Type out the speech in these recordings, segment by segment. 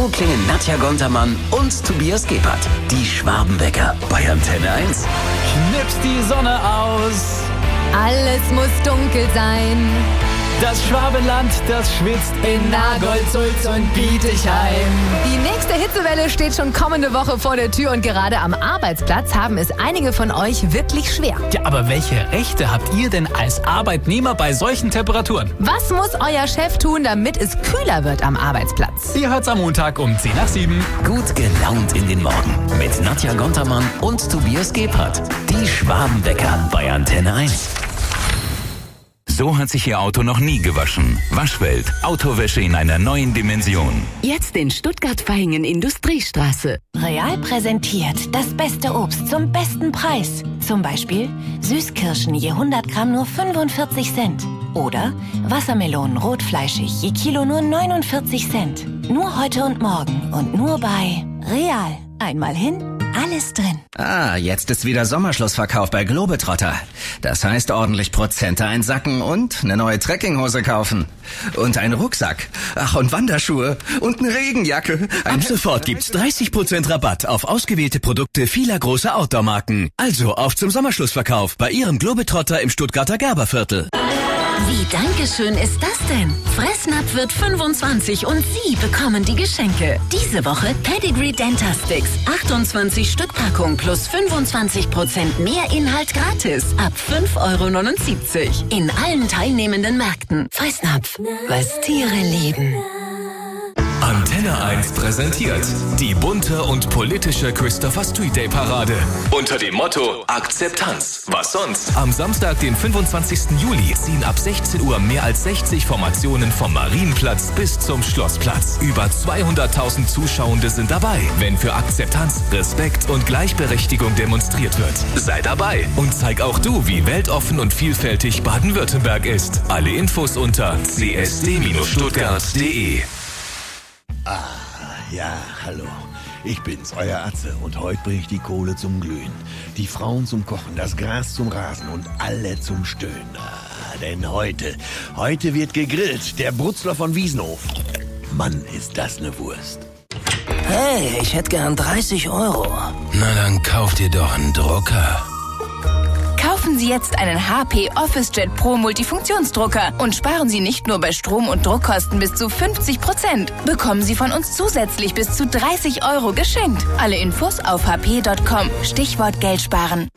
So klingen Nadja Gontermann und Tobias Gebhardt. Die Schwabenwecker bei Antenne 1. Knipst die Sonne aus. Alles muss dunkel sein. Das Schwabenland, das schwitzt in Nagold, Sulz und Bietigheim. Die nächste Hitzewelle steht schon kommende Woche vor der Tür und gerade am Arbeitsplatz haben es einige von euch wirklich schwer. Ja, aber welche Rechte habt ihr denn als Arbeitnehmer bei solchen Temperaturen? Was muss euer Chef tun, damit es kühler wird am Arbeitsplatz? Ihr hört's am Montag um 6:50. Gut gelaunt in den Morgen mit Nadja Gontermann und Tobias Gebhardt. Die Schwabenwecker bei Antenne 1. So hat sich Ihr Auto noch nie gewaschen. Waschwelt. Autowäsche in einer neuen Dimension. Jetzt in Stuttgart-Vaihingen Industriestraße. Real präsentiert das beste Obst zum besten Preis. Zum Beispiel Süßkirschen je 100 Gramm nur 45 Cent. Oder Wassermelonen rotfleischig je Kilo nur 49 Cent. Nur heute und morgen und nur bei Real. Einmal hin, alles drin. Jetzt ist wieder Sommerschlussverkauf bei Globetrotter. Das heißt ordentlich Prozente einsacken und eine neue Trekkinghose kaufen. Und einen Rucksack. Ach, und Wanderschuhe. Und eine Regenjacke. Ab sofort gibt's 30% Rabatt auf ausgewählte Produkte vieler großer Outdoor-Marken. Also auf zum Sommerschlussverkauf bei Ihrem Globetrotter im Stuttgarter Gerberviertel. Wie Dankeschön ist das denn? Fressnapf wird 25 und Sie bekommen die Geschenke. Diese Woche Pedigree Dentastix. 28 Stück Packung plus 25% mehr Inhalt gratis. Ab 5,79 € in allen teilnehmenden Märkten. Fressnapf, was Tiere lieben. Antenne 1 präsentiert die bunte und politische Christopher Street Day Parade. Unter dem Motto Akzeptanz. Was sonst? Am Samstag, den 25. Juli, ziehen ab 16 Uhr mehr als 60 Formationen vom Marienplatz bis zum Schlossplatz. Über 200.000 Zuschauende sind dabei, wenn für Akzeptanz, Respekt und Gleichberechtigung demonstriert wird. Sei dabei und zeig auch du, wie weltoffen und vielfältig Baden-Württemberg ist. Alle Infos unter csd-stuttgart.de. Ja, hallo. Ich bin's, euer Atze. Und heute bringe ich die Kohle zum Glühen. Die Frauen zum Kochen, das Gras zum Rasen und alle zum Stöhnen. Denn heute wird gegrillt. Der Brutzler von Wiesenhof. Mann, ist das eine Wurst. Hey, ich hätte gern 30 €. Na dann kauft ihr doch einen Drucker. Kaufen Sie jetzt einen HP OfficeJet Pro Multifunktionsdrucker und sparen Sie nicht nur bei Strom- und Druckkosten bis zu 50%. Bekommen Sie von uns zusätzlich bis zu 30 € geschenkt. Alle Infos auf hp.com. Stichwort Geld sparen.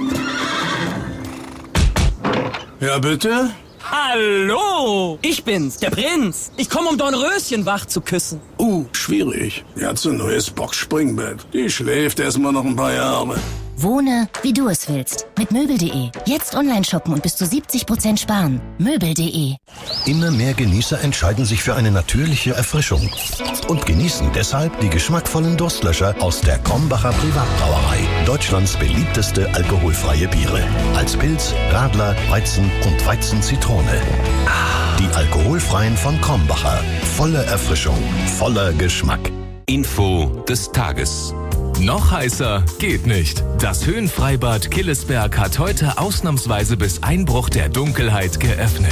Ja, bitte? Hallo, ich bin's, der Prinz. Ich komme, um Dornröschen wach zu küssen. Schwierig. Die hat so ein neues Boxspringbett. Die schläft erstmal noch ein paar Jahre. Wohne, wie du es willst. Mit Möbel.de. Jetzt online shoppen und bis zu 70% sparen. Möbel.de. Immer mehr Genießer entscheiden sich für eine natürliche Erfrischung und genießen deshalb die geschmackvollen Durstlöscher aus der Krombacher Privatbrauerei. Deutschlands beliebteste alkoholfreie Biere. Als Pilz, Radler, Weizen und Weizen-Zitrone. Die alkoholfreien von Krombacher. Volle Erfrischung, voller Geschmack. Info des Tages. Noch heißer geht nicht. Das Höhenfreibad Killesberg hat heute ausnahmsweise bis Einbruch der Dunkelheit geöffnet.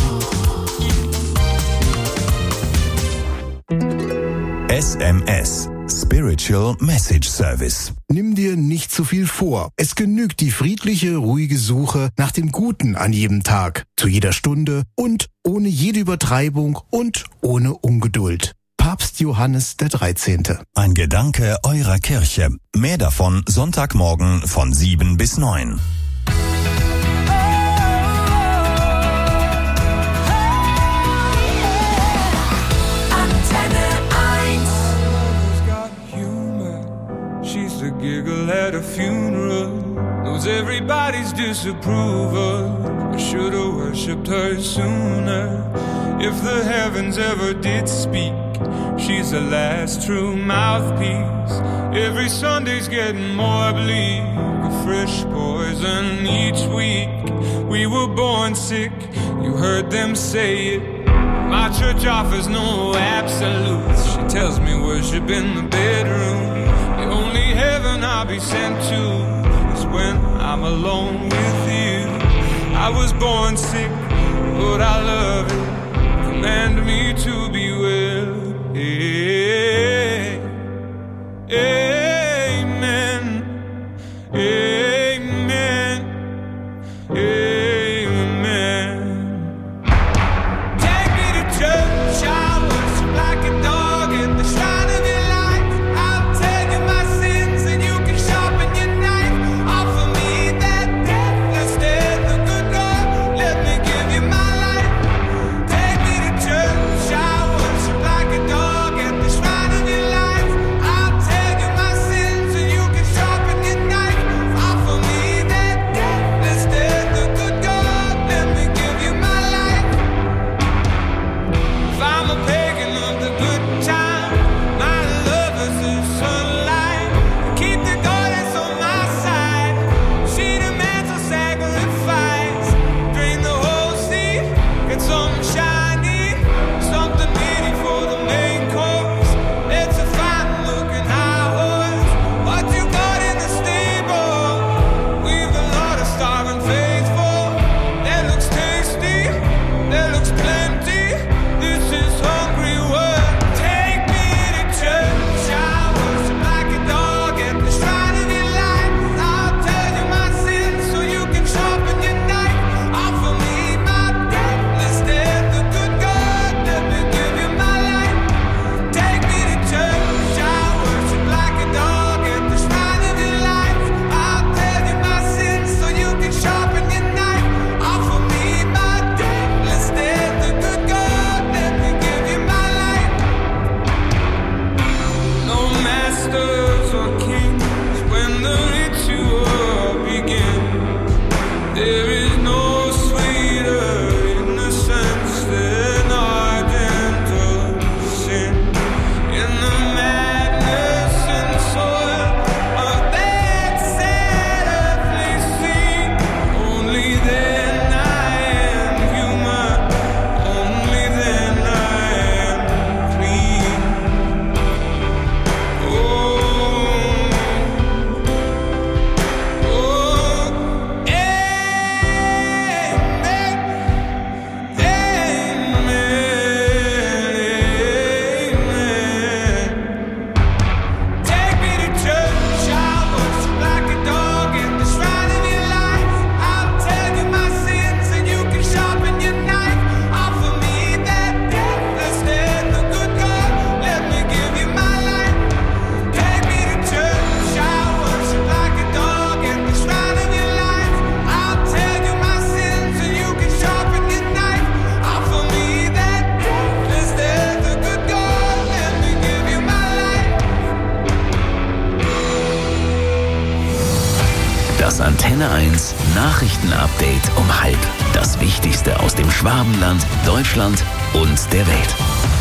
SMS. Spiritual Message Service. Nimm dir nicht zu viel vor. Es genügt die friedliche, ruhige Suche nach dem Guten an jedem Tag, zu jeder Stunde und ohne jede Übertreibung und ohne Ungeduld. Papst Johannes der 13. Ein Gedanke eurer Kirche. Mehr davon Sonntagmorgen von 7 bis 9. She's a giggle at a funeral, knows everybody's disapproval. I should've worshipped her sooner. If the heavens ever did speak, she's the last true mouthpiece. Every Sunday's getting more bleak, a fresh poison each week. We were born sick, you heard them say it. My church offers no absolutes. She tells me worship in the bedroom. The only heaven I'll be sent to is when I'm alone with you. I was born sick, but I love it. Command me to be well. Yeah. Antenne 1 Nachrichtenupdate um 12:30. Das Wichtigste aus dem Schwabenland, Deutschland und der Welt.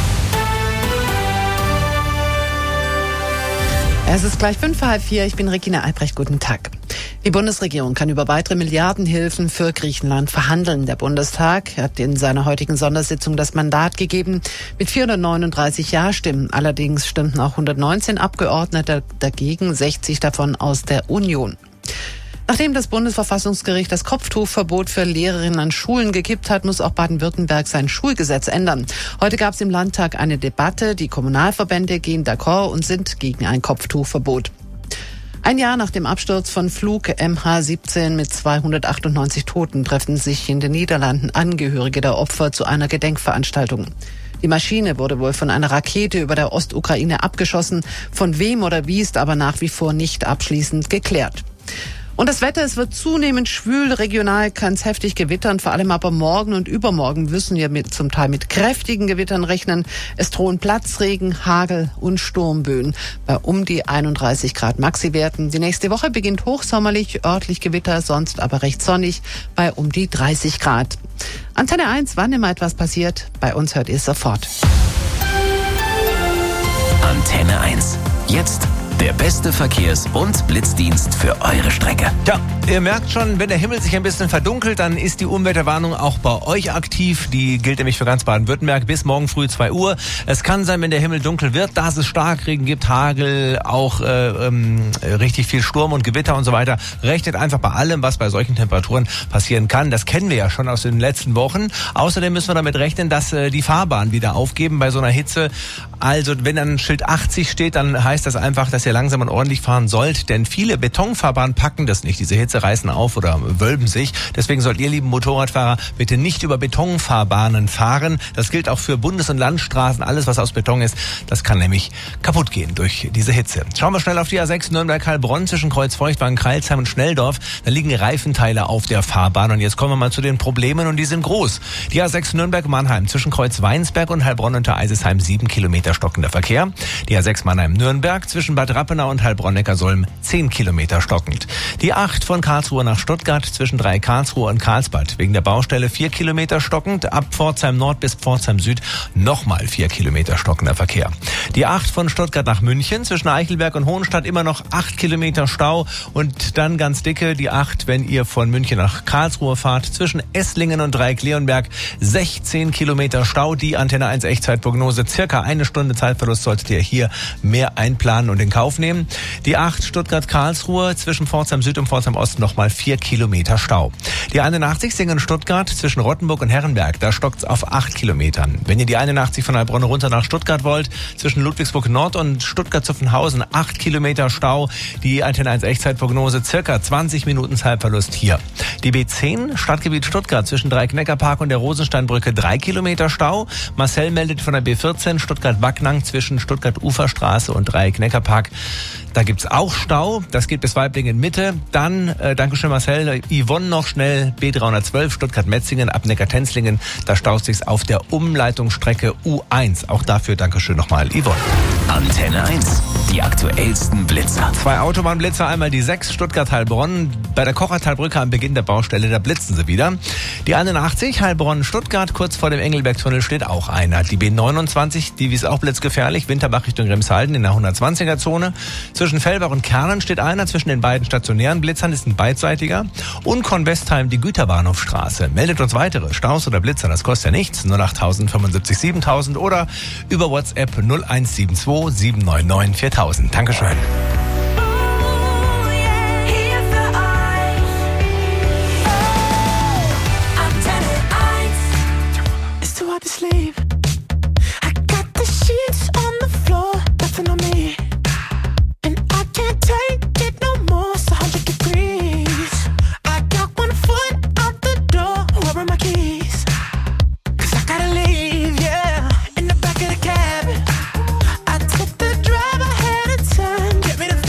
Es ist gleich 3:55. Ich bin Regina Albrecht. Guten Tag. Die Bundesregierung kann über weitere Milliardenhilfen für Griechenland verhandeln. Der Bundestag hat in seiner heutigen Sondersitzung das Mandat gegeben mit 439 Ja-Stimmen. Allerdings stimmten auch 119 Abgeordnete dagegen, 60 davon aus der Union. Nachdem das Bundesverfassungsgericht das Kopftuchverbot für Lehrerinnen an Schulen gekippt hat, muss auch Baden-Württemberg sein Schulgesetz ändern. Heute gab es im Landtag eine Debatte. Die Kommunalverbände gehen d'accord und sind gegen ein Kopftuchverbot. Ein Jahr nach dem Absturz von Flug MH17 mit 298 Toten treffen sich in den Niederlanden Angehörige der Opfer zu einer Gedenkveranstaltung. Die Maschine wurde wohl von einer Rakete über der Ostukraine abgeschossen. Von wem oder wie ist aber nach wie vor nicht abschließend geklärt. Und das Wetter, es wird zunehmend schwül, regional kann es heftig gewittern, vor allem aber morgen und übermorgen müssen wir zum Teil mit kräftigen Gewittern rechnen. Es drohen Platzregen, Hagel und Sturmböen bei um die 31 Grad Maxi-Werten. Die nächste Woche beginnt hochsommerlich, örtlich Gewitter, sonst aber recht sonnig bei um die 30 Grad. Antenne 1, wann immer etwas passiert, bei uns hört ihr es sofort. Antenne 1. Jetzt der beste Verkehrs- und Blitzdienst für eure Strecke. Tja, ihr merkt schon, wenn der Himmel sich ein bisschen verdunkelt, dann ist die Unwetterwarnung auch bei euch aktiv. Die gilt nämlich für ganz Baden-Württemberg bis morgen früh 2 Uhr. Es kann sein, wenn der Himmel dunkel wird, dass es Starkregen gibt, Hagel, auch richtig viel Sturm und Gewitter und so weiter. Rechnet einfach bei allem, was bei solchen Temperaturen passieren kann. Das kennen wir ja schon aus den letzten Wochen. Außerdem müssen wir damit rechnen, dass die Fahrbahn wieder aufgeben bei so einer Hitze. Also wenn dann ein Schild 80 steht, dann heißt das einfach, dass ihr langsam und ordentlich fahren sollt, denn viele Betonfahrbahnen packen das nicht. Diese Hitze reißen auf oder wölben sich. Deswegen sollt ihr, lieben Motorradfahrer, bitte nicht über Betonfahrbahnen fahren. Das gilt auch für Bundes- und Landstraßen. Alles, was aus Beton ist, das kann nämlich kaputt gehen durch diese Hitze. Schauen wir schnell auf die A6 Nürnberg-Heilbronn zwischen Kreuzfeuchtwagen, Kreilsheim und Schnelldorf. Da liegen Reifenteile auf der Fahrbahn. Und jetzt kommen wir mal zu den Problemen und die sind groß. Die A6 Nürnberg-Mannheim zwischen Kreuz-Weinsberg und Heilbronn unter Eisesheim 7 Kilometer stockender Verkehr. Die A6 Mannheim-Nürnberg zwischen Bad Rappenau und Heilbronn-Neckarsulm 10 Kilometer stockend. Die 8 von Karlsruhe nach Stuttgart zwischen 3 Karlsruhe und Karlsbad wegen der Baustelle 4 Kilometer stockend. Ab Pforzheim Nord bis Pforzheim Süd nochmal 4 Kilometer stockender Verkehr. Die 8 von Stuttgart nach München zwischen Eichelberg und Hohenstadt immer noch 8 Kilometer Stau. Und dann ganz dicke die 8, wenn ihr von München nach Karlsruhe fahrt zwischen Esslingen und Dreieck-Leonberg 16 Kilometer Stau. Die Antenne 1 Echtzeitprognose, circa 1 Stunde Zeitverlust solltet ihr hier mehr einplanen und in Kauf nehmen. Die 8 Stuttgart-Karlsruhe zwischen Pforzheim Süd und Pforzheim Ost nochmal 4 Kilometer Stau. Die 81 Singen-Stuttgart zwischen Rottenburg und Herrenberg, da stockt's auf 8 Kilometern. Wenn ihr die 81 von Heilbronn runter nach Stuttgart wollt, zwischen Ludwigsburg Nord und Stuttgart-Zuffenhausen 8 Kilometer Stau. Die Antenne 1 Echtzeitprognose, circa 20 Minuten Zeitverlust hier. Die B10 Stadtgebiet Stuttgart zwischen Dreieck-Neckarpark und der Rosensteinbrücke 3 Kilometer Stau. Marcel meldet von der B14 Stuttgart-Backnang zwischen Stuttgart-Uferstraße und Dreieck-Neckarpark. Da gibt's auch Stau. Das geht bis Weiblingen Mitte. Dann, Dankeschön Marcel, Yvonne noch schnell, B312 Stuttgart-Metzingen ab Neckar-Tenzlingen. Da staut sich's auf der Umleitungsstrecke U1. Auch dafür Dankeschön nochmal Yvonne. Antenne 1, die aktuellsten Blitzer. 2 Autobahnblitzer, einmal die 6 Stuttgart-Heilbronn. Bei der Kochertalbrücke am Beginn der Baustelle, da blitzen sie wieder. Die 81 Heilbronn-Stuttgart, kurz vor dem Engelberg-Tunnel steht auch einer. Die B29, die ist auch blitzgefährlich, Winterbach Richtung Remshalden in der 120er-Zone. Zwischen Fellbach und Kernen steht einer, zwischen den beiden stationären Blitzern ist ein beidseitiger. Und Kornwestheim die Güterbahnhofstraße. Meldet uns weitere Staus oder Blitzer, das kostet ja nichts. 08000 75 7000 oder über WhatsApp 0172 799 4000. Dankeschön. Get me the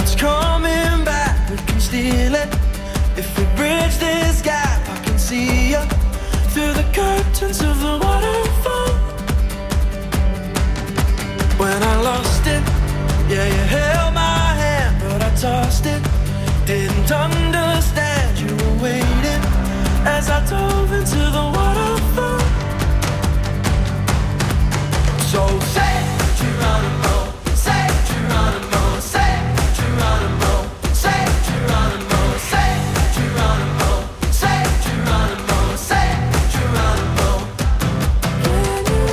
it's coming back, we can steal it. If we bridge this gap, I can see you through the curtains of the waterfall. When I lost it, yeah, you held my hand, but I tossed it. Didn't understand you were waiting as I dove into the waterfall. So say Geronimo, say Geronimo, say Geronimo, say Geronimo, say Geronimo, say Geronimo, say Geronimo. Can you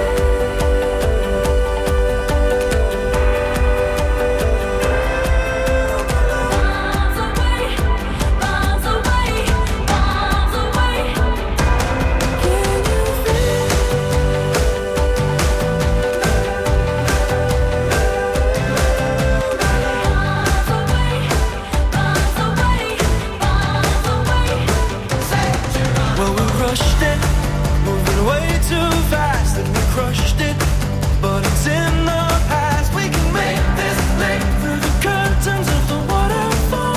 crushed it, but it's in the past. We can make this leap through the curtains of the waterfall.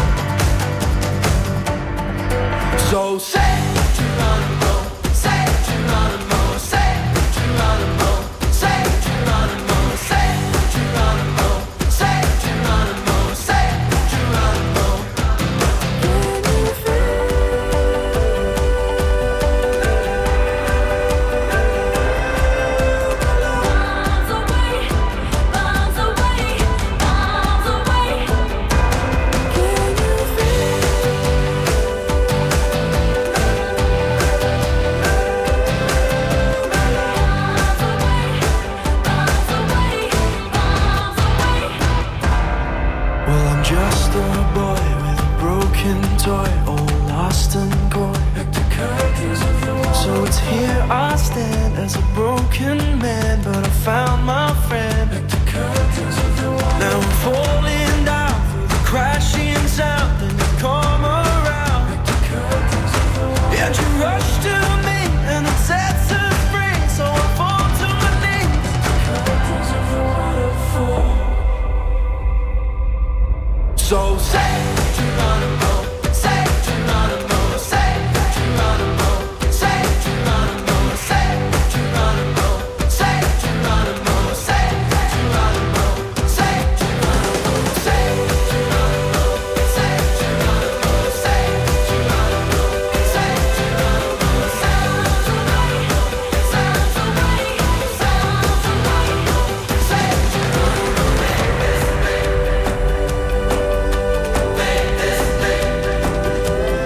So say Geronimo, say Geronimo, say Geronimo, say Geronimo, say Geronimo, say Geronimo, say Geronimo. Can you just a boy with a broken toy, all lost and coy. So it's here I stand as a broken man, but I found my friend. Now I'm falling down through the crashing sound, and you come around. And you rush to me, and it sets us free. So I fall to my knees. So say